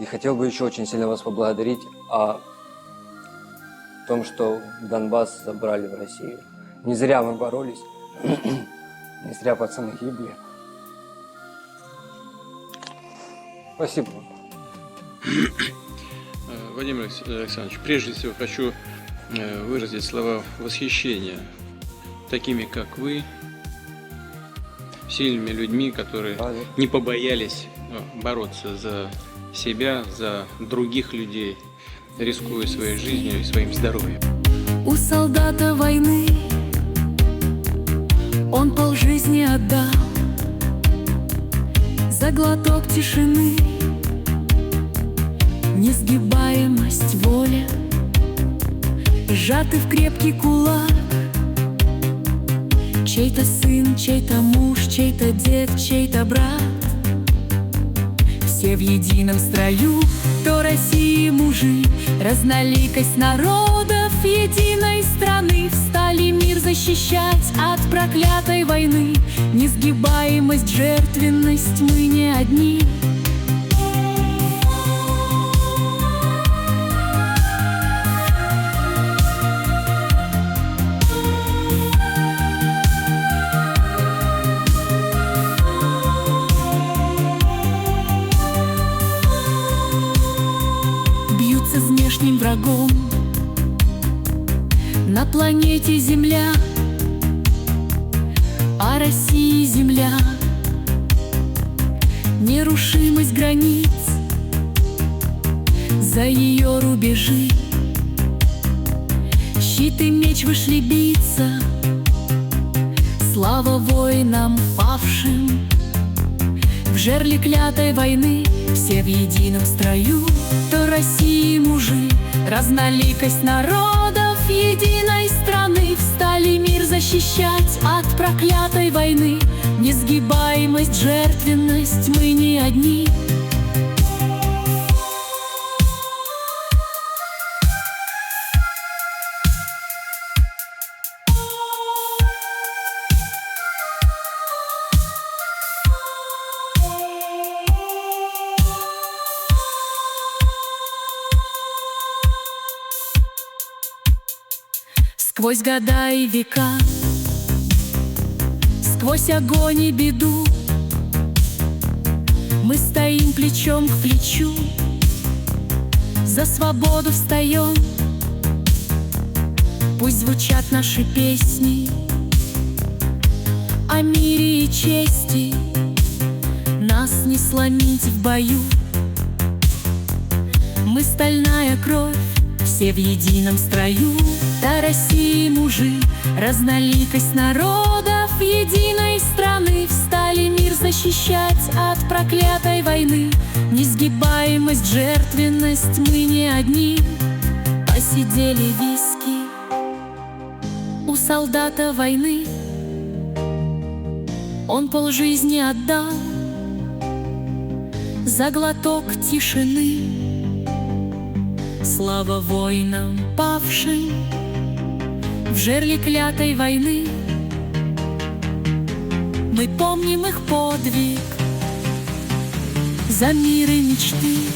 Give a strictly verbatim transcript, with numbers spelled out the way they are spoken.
И хотел бы еще очень сильно вас поблагодарить о том, что Донбасс забрали в Россию. Не зря мы боролись, не зря пацаны гибли. Спасибо. Владимир Александрович, прежде всего хочу выразить слова восхищения такими, как вы, сильными людьми, которые не побоялись бороться за себя, за других людей, рискуя своей жизнью и своим здоровьем. У солдата войны он полжизни отдал за глоток тишины, несгибаемость воли, сжатый в крепкий кулак. Чей-то сын, чей-то муж, чей-то дед, чей-то брат, все в едином строю, кто России мужи. Разноликость народов единой страны встали мир защищать от проклятой войны. Несгибаемость, жертвенность, мы не одни. С внешним врагом на планете Земля, а России земля, нерушимость границ, за ее рубежи. Щит и меч вышли биться, слава воинам павшим в жерле клятой войны. Все в едином строю, то России мужи. Разноликость народов единой страны встали мир защищать от проклятой войны. Несгибаемость, жертвенность, мы не одни. Сквозь года и века, сквозь огонь и беду, мы стоим плечом к плечу, за свободу встаем. Пусть звучат наши песни о мире и чести, нас не сломить в бою. Мы стальная кровь, все в едином строю, до России мужи. Разноликость народов единой страны встали мир защищать от проклятой войны. Несгибаемость, жертвенность, мы не одни. Посидели виски у солдата войны, он полжизни отдал за глоток тишины. Слава воинам павшим в жерле клятой войны. Мы помним их подвиг за мир и мечты.